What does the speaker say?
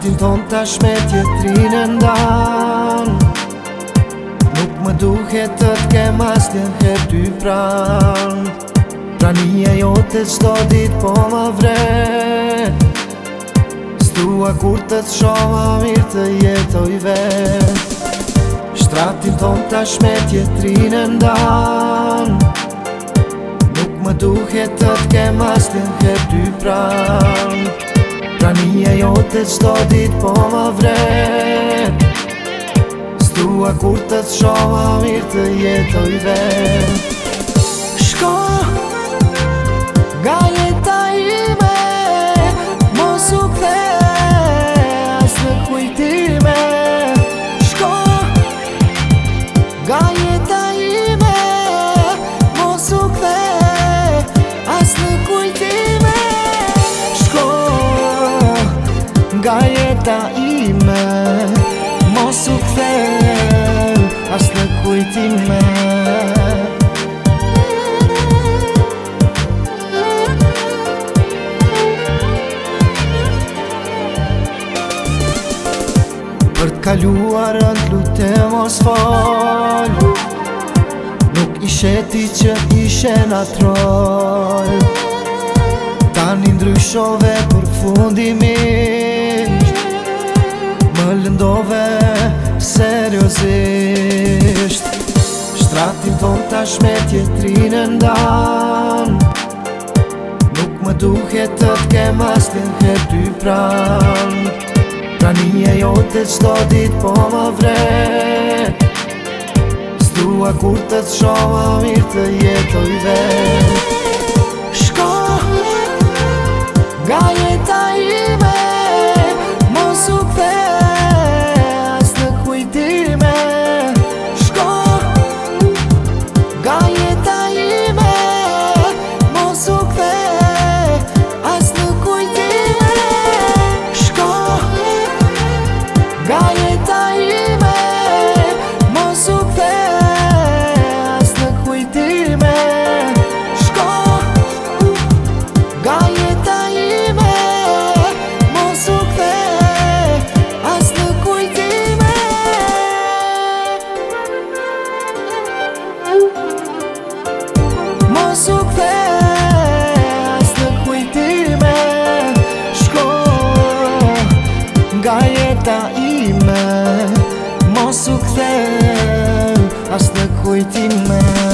Shtratin ton tash me tjetrin e ndan. Nuk më duhet të t'kem asnjë herë ty pran. Prania jote çdo dit po ma vre. S'dua kur të t'shoha mirë të jetoj vet. Shtratin ton tash me tjetrin e ndan. Nuk më duhet të t'kem asnjë herë ty pran. Prania jote çdo dit po ma vre. S'dua kur të t'shoha mirë të jetoj vet. Shko nga jeta ime, mos u kthe as në kujtime. Shko nga jeta ime, mos u kthe as në kujtime. Shko nga jeta ime, mos u kthe as në kujtime. Për t'kaluarën t'lutem mos fal. Nuk ishe ti që ishe natrol. Tani ndryshove përfundimisht. Më lëndove seriozisht. Shtratin ton tash me tjetrin e ndan. Nuk më duhet të t'kem asnjë herë ty pran. Prania jote çdo dit po ma vre. S'dua kur të t'shoha mirë të jetoj vet. Shko nga jeta ime, mos u kthe as në kujtime. Shko nga jeta ime, mos u kthe as në kujtime. Shko nga jeta ime, mos u kthe as në kujtime. Shko nga jeta ime, mos u kthe as në kujtime. Mos u kthe as në kujtime. Shko nga jeta ime, mos u kthe as në kujtime.